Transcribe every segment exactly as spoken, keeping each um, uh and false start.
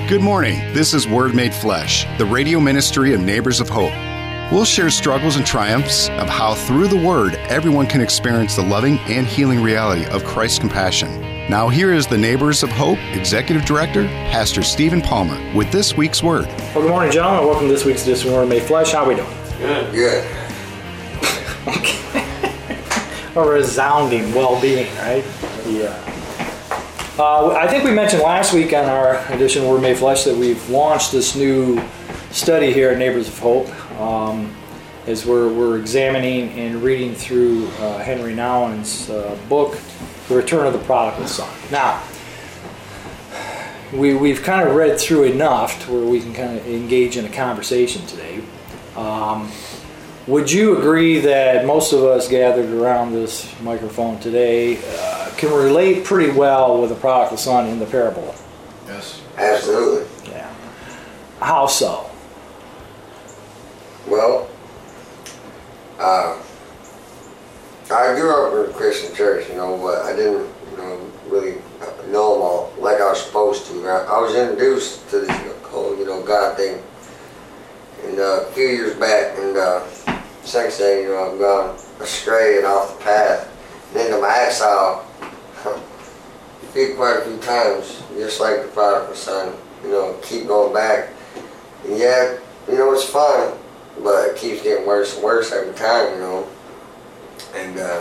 Good morning. This is Word Made Flesh, the radio ministry of Neighbors of Hope. We'll share struggles and triumphs of how through the Word, everyone can experience the loving and healing reality of Christ's compassion. Now here is the Neighbors of Hope Executive Director, Pastor Stephen Palmer, with this week's Word. Well, good morning, gentlemen. Welcome to this week's edition of Word Made Flesh. How are we doing? Good. Good. A resounding well-being, right? Yeah. Uh, I think we mentioned last week on our edition of Word Made Flesh that we've launched this new study here at Neighbors of Hope um, as we're, we're examining and reading through uh, Henry Nouwen's uh, book, The Return of the Prodigal Son. Now, we, we've kind of read through enough to where we can kind of engage in a conversation today. Um, would you agree that most of us gathered around this microphone today uh, can relate pretty well with the prodigal son in the parable? Yes. Absolutely. Yeah. How so? Well, uh, I grew up in a Christian church, you know, but I didn't, you know, really know them all like I was supposed to. I, I was introduced to this whole, you know, God thing and, uh, a few years back, and uh, since then, you know, I've gone astray and off the path and into my exile quite a few times, just like the prodigal son, you know, keep going back. And yeah, you know, it's fun, but it keeps getting worse and worse every time, you know. And, uh,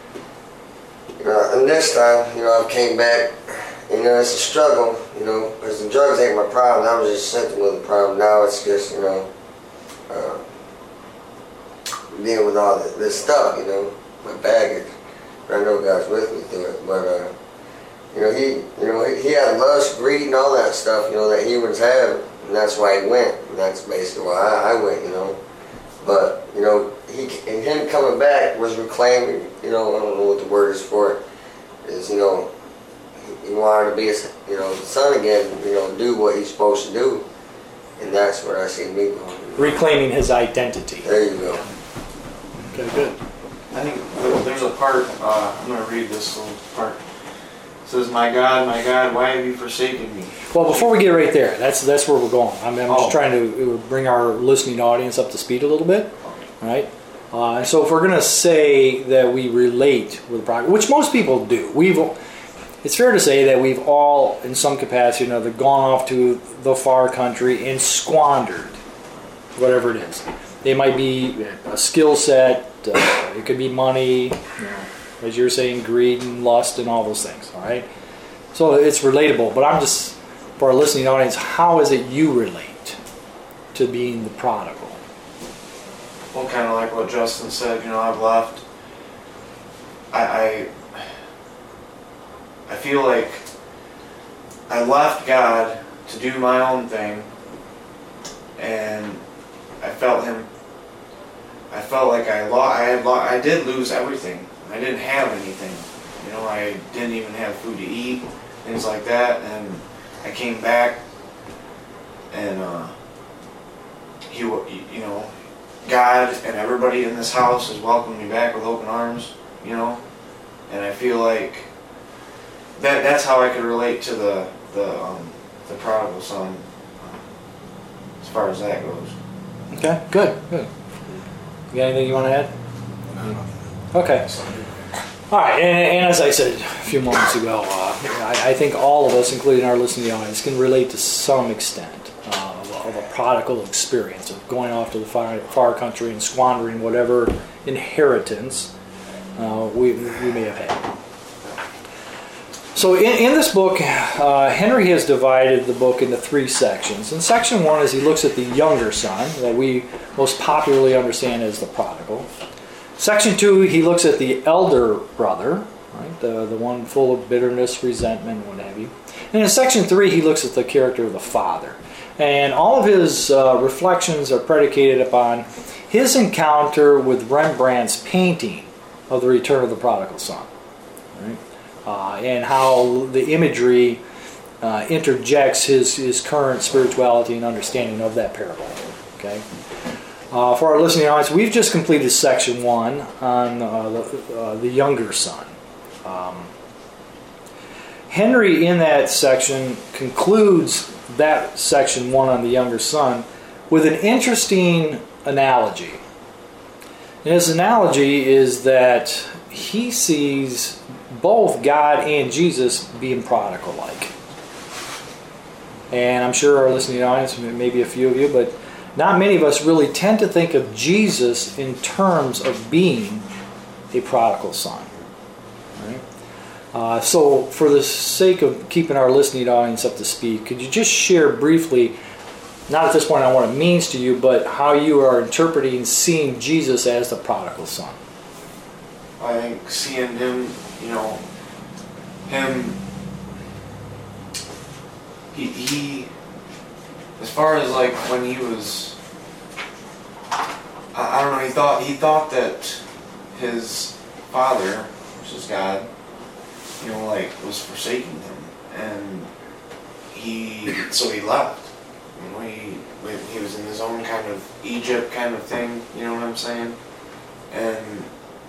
you know, and this time, you know, I came back, you know, it's a struggle, you know, because the drugs ain't my problem. That was just a symptom of the problem. Now it's just, you know, uh, dealing with all this, this stuff, you know, my baggage. I know God's with me through it, but, uh, you know, he, you know, he had lust, greed, and all that stuff, you know, that humans have, and that's why he went, and that's basically why I, I went, you know. But, you know, he and him coming back was reclaiming, you know, I don't know what the word is for it, is, you know, he wanted to be, a, you know, the son again, you know, do what he's supposed to do, and that's what I see me going. Reclaiming his identity. There you go. Okay, good. I think there's a part, uh, I'm going to read this little part. It says, "My God, my God, why have you forsaken me?" Well, before we get right there, that's that's where we're going. I mean, I'm oh. just trying to bring our listening audience up to speed a little bit, right? Uh, and so if we're going to say that we relate with the prodigal, which most people do, we've it's fair to say that we've all, in some capacity or another, gone off to the far country and squandered whatever it is. It might be a skill set, uh, it could be money, you know, as you're saying, greed and lust and all those things, all right? So it's relatable, but I'm just, for our listening audience, how is it you relate to being the prodigal? Well, kind of like what Justin said, you know, I've left. I, I, I feel like I left God to do my own thing, and I felt him. I felt like I lost. I had. Lo- I did lose everything. I didn't have anything. You know, I didn't even have food to eat, things like that. And I came back, and uh, he, you know, God and everybody in this house has welcomed me back with open arms. You know, and I feel like that. That's how I could relate to the the um, the prodigal son, uh, as far as that goes. Okay, good, good. You got anything you want to add? No. Okay. All right, and, and as I said a few moments ago, uh, I, I think all of us, including our listening audience, can relate to some extent uh, of, a, of a prodigal experience of going off to the far, far country and squandering whatever inheritance uh, we, we may have had. So in, in this book, uh, Henry has divided the book into three sections. And section one is he looks at the younger son, that we most popularly understand as the prodigal. Section two, he looks at the elder brother, right, the, the one full of bitterness, resentment, what have you. And in section three, he looks at the character of the father. And all of his uh, reflections are predicated upon his encounter with Rembrandt's painting of the Return of the Prodigal Son. Right? Uh, and how the imagery uh, interjects his, his current spirituality and understanding of that parable. Okay. Uh, for our listening audience, we've just completed section one on uh, the, uh, the younger son. Um, Henry, in that section, concludes that section one on the younger son with an interesting analogy. And his analogy is that he sees both God and Jesus being prodigal-like. And I'm sure our listening audience, maybe a few of you, but not many of us really tend to think of Jesus in terms of being a prodigal son. Right? Uh, so for the sake of keeping our listening audience up to speed, could you just share briefly, not at this point on what it means to you, but how you are interpreting seeing Jesus as the prodigal son? I think seeing him, you know, him, he, he as far as like when he was, I, I don't know, he thought, he thought that his father, which is God, you know, like, was forsaking him, and he, so he left. You know, he, he was in his own kind of Egypt kind of thing, you know what I'm saying? And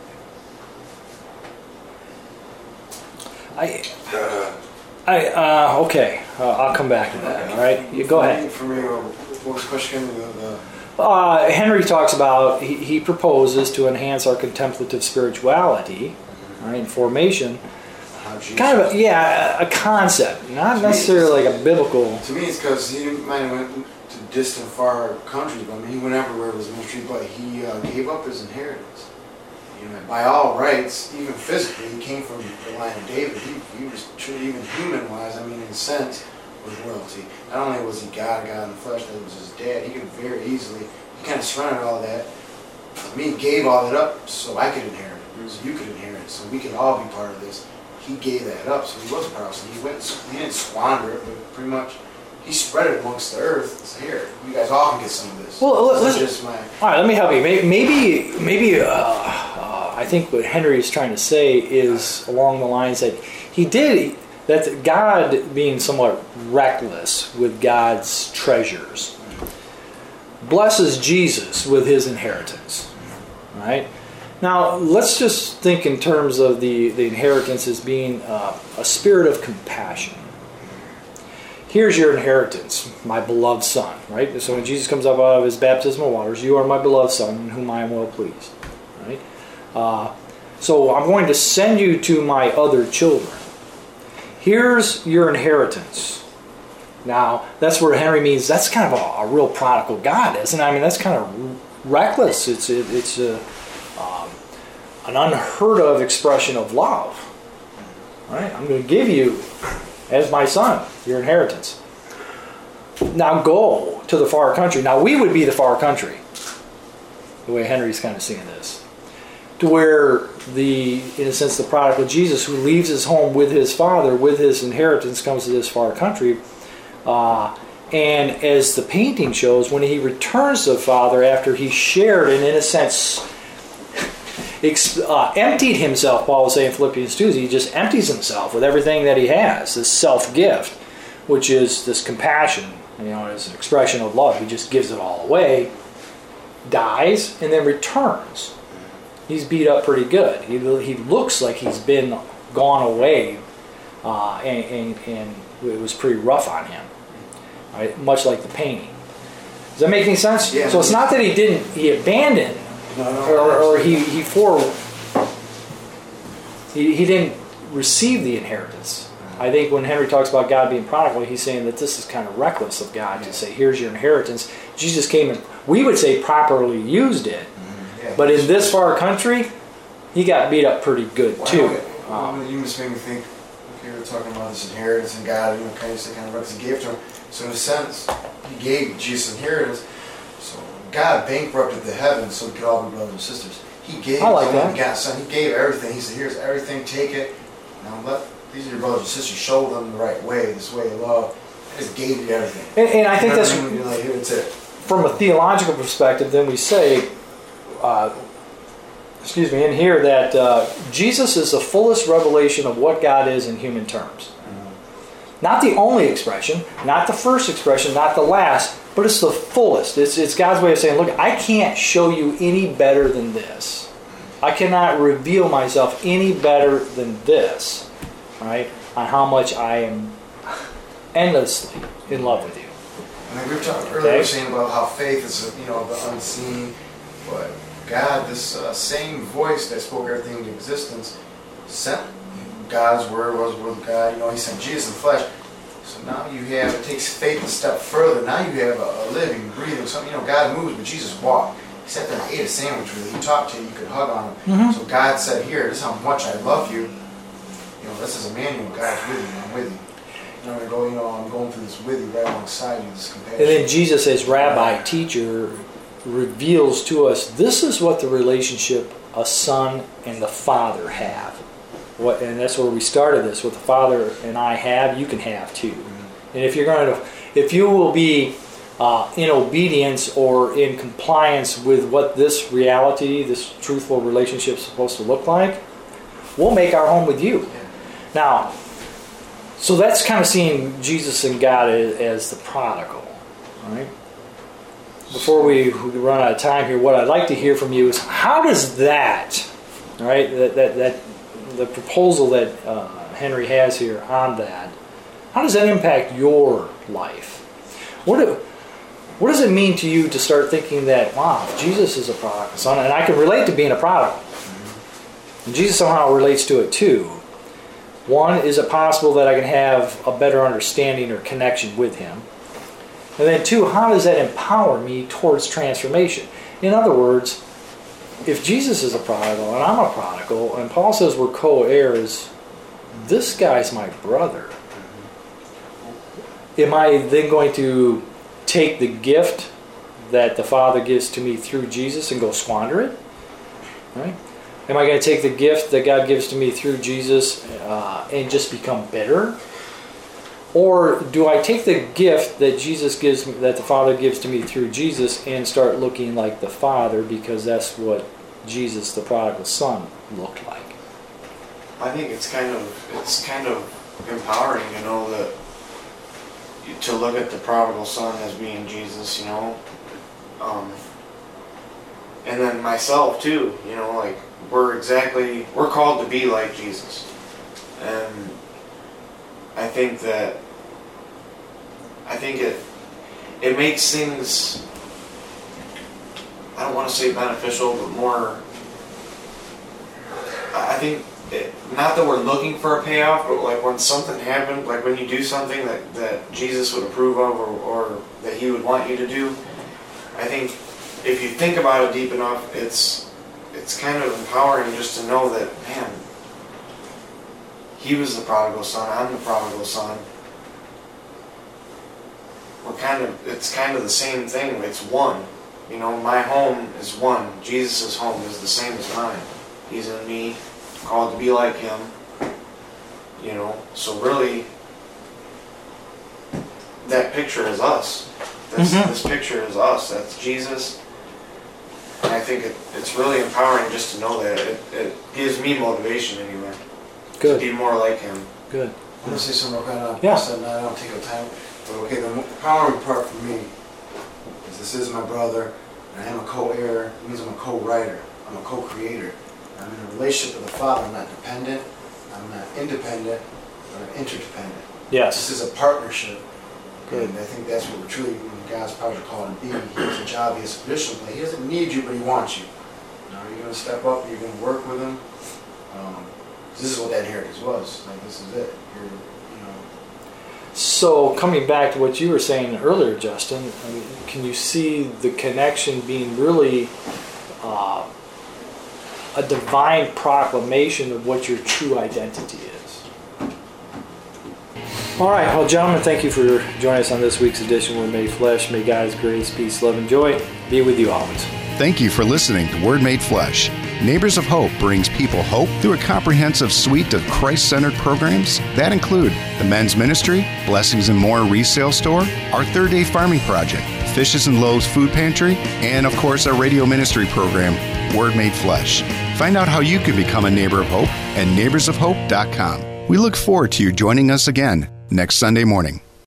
I, I, uh, okay, uh, I'll come back to that, all right? You go ahead. For me, what was the question? The, the Uh, Henry talks about, he, he proposes to enhance our contemplative spirituality, right, and formation. how Jesus, Kind of, a, yeah, a concept, not necessarily like a biblical. To me, it's because he might have went to distant, far countries, but I mean, he went everywhere with his ministry, but he uh, gave up his inheritance. You know, by all rights, even physically, he came from the line of David. He, he was truly, even human-wise, I mean, in a sense, was royalty. Not only was he God, God in the flesh, that was his dad, he could very easily, he kind of surrendered all that. I mean, he gave all that up so I could inherit it, so you could inherit it, so we could all be part of this. He gave that up, so he was a person. He went, he didn't squander it, but pretty much he spread it amongst the earth. It's here, you guys all can get some of this. Well, this let's, is just my. all right, let me help you. Maybe, maybe, maybe uh, uh, I think what Henry is trying to say is along the lines that he did, that God being somewhat reckless with God's treasures blesses Jesus with his inheritance, right? Now, let's just think in terms of the, the inheritance as being uh, a spirit of compassion. Here's your inheritance, my beloved son, right? So when Jesus comes up out of his baptismal waters, you are my beloved son in whom I am well pleased, right? Uh, so I'm going to send you to my other children. Here's your inheritance. Now, that's where Henry means that's kind of a, a real prodigal God, isn't it? I mean, that's kind of reckless. It's it, it's a, um, an unheard of expression of love. Right? I'm going to give you, as my son, your inheritance. Now go to the far country. Now we would be the far country, the way Henry's kind of seeing this. To where the, in a sense, the prodigal Jesus who leaves his home with his father, with his inheritance, comes to this far country. Uh, and as the painting shows, when he returns to the father after he shared and, in a sense, ex- uh, emptied himself, Paul was saying in Philippians two, he just empties himself with everything that he has, this self-gift, which is this compassion, you know, as an expression of love. He just gives it all away, dies, and then returns. He's beat up pretty good. He, he looks like he's been gone away, uh, and, and, and it was pretty rough on him. Right? Much like the painting. Does that make any sense? Yeah. So it's not that he didn't, he abandoned, No, no, or, or he, he for, he, he didn't receive the inheritance. I think when Henry talks about God being prodigal, he's saying that this is kind of reckless of God to say, here's your inheritance. Jesus came and, we would say, properly used it. Yeah. But in this far country, he got beat up pretty good Why too. don't- Um, you just made me think, okay, we're talking about this inheritance and God, you know, kind of say kind of reckless, he gave to him. So in a sense, he gave Jesus inheritance. So God bankrupted the heavens so we could all be brothers and sisters. He gave I like his that. only begotten son. He gave everything. He said, here's everything, take it. Now let these are your brothers and sisters, show them the right way, this way of love. I just gave you everything. and, and I think that's, Everything, you're like, here, that's it. from a theological perspective, then we say, uh, excuse me, in here that uh, Jesus is the fullest revelation of what God is in human terms. Not the only expression, not the first expression, not the last, but it's the fullest. It's, it's God's way of saying, look, I can't show you any better than this. I cannot reveal myself any better than this, right? On how much I am endlessly in love with you. And like we were talking earlier, we were saying about how faith is, you know, the unseen, but God, this uh, same voice that spoke everything into existence, sent God's word, was with God. You know, He sent Jesus in the flesh. So now you have, it takes faith a step further. Now you have a, a living, breathing, something. You know, God moves, but Jesus walked. He sat there and ate a sandwich with you. He talked to you. You could hug on him. Mm-hmm. So God said, "Here, this is how much I love you. You know, this is Emmanuel. God's with you. I'm with you. And I'm gonna go. You know, I'm going through this with you, right alongside you. This compassion." And then Jesus, as Rabbi, teacher, reveals to us this is what the relationship a son and the Father have. What, and that's where we started this. What the Father and I have, you can have too. Mm-hmm. And if you're going to, if you will be uh, in obedience or in compliance with what this reality, this truthful relationship is supposed to look like, we'll make our home with you. Yeah. Now, so that's kind of seeing Jesus and God as, as the prodigal, right? Before we run out of time here, what I'd like to hear from you is how does that, all right, that that, that the proposal that uh, Henry has here on that, how does that impact your life? What do, what does it mean to you to start thinking that, wow, Jesus is a prodigal son, and I can relate to being a prodigal. Mm-hmm. And Jesus somehow relates to it too. One, is it possible that I can have a better understanding or connection with Him? And then two, how does that empower me towards transformation? In other words, if Jesus is a prodigal and I'm a prodigal, and Paul says we're co-heirs, this guy's my brother. Am I then going to take the gift that the Father gives to me through Jesus and go squander it? Right? Am I going to take the gift that God gives to me through Jesus uh, and just become bitter? Or do I take the gift that Jesus gives, that the Father gives to me through Jesus, and start looking like the Father because that's what Jesus, the prodigal son, looked like? I think it's kind of it's kind of empowering, you know, that to look at the prodigal son as being Jesus, you know, um, and then myself too, you know, like we're exactly we're called to be like Jesus, and I think that I think it it makes things, I don't want to say beneficial, but more, I think it, not that we're looking for a payoff, but like when something happened, like when you do something that, that Jesus would approve of or, or that He would want you to do, I think if you think about it deep enough, it's it's kind of empowering just to know that, man, He was the prodigal son, I'm the prodigal son. We're kind of, it's kind of the same thing. It's one. You know, my home is one. Jesus' home is the same as mine. He's in me, called to be like Him. You know, so really, that picture is us. This, mm-hmm. this picture is us. That's Jesus. And I think it, it's really empowering just to know that. It, it gives me motivation anyway. Good. To be more like Him. Good. I'm going to say something real quick. Yeah. I don't want to take up time. But okay, the empowering part for me is this is my brother, and I am a co-heir. It means I'm a co-writer. I'm a co-creator. I'm in a relationship with the Father. I'm not dependent. I'm not independent, but I'm interdependent. Yes. This is a partnership. Good. And I think that's what we're truly, when God's project called to be. He has a job, He has a position to play. He doesn't need you, but He wants you. Now, you're going to step up, you're going to work with Him. Um, this is what that inheritance was. Like, this is it. You're, So coming back to what you were saying earlier, Justin, I mean, can you see the connection being really uh, a divine proclamation of what your true identity is? All right, well, gentlemen, thank you for joining us on this week's edition of Word Made Flesh. May God's grace, peace, love, and joy be with you always. Thank you for listening to Word Made Flesh. Neighbors of Hope brings people hope through a comprehensive suite of Christ-centered programs that include the men's ministry, Blessings and More resale store, our Third Day Farming Project, Fishes and Loaves Food Pantry, and of course our radio ministry program, Word Made Flesh. Find out how you can become a neighbor of hope at neighbors of hope dot com. We look forward to you joining us again next Sunday morning.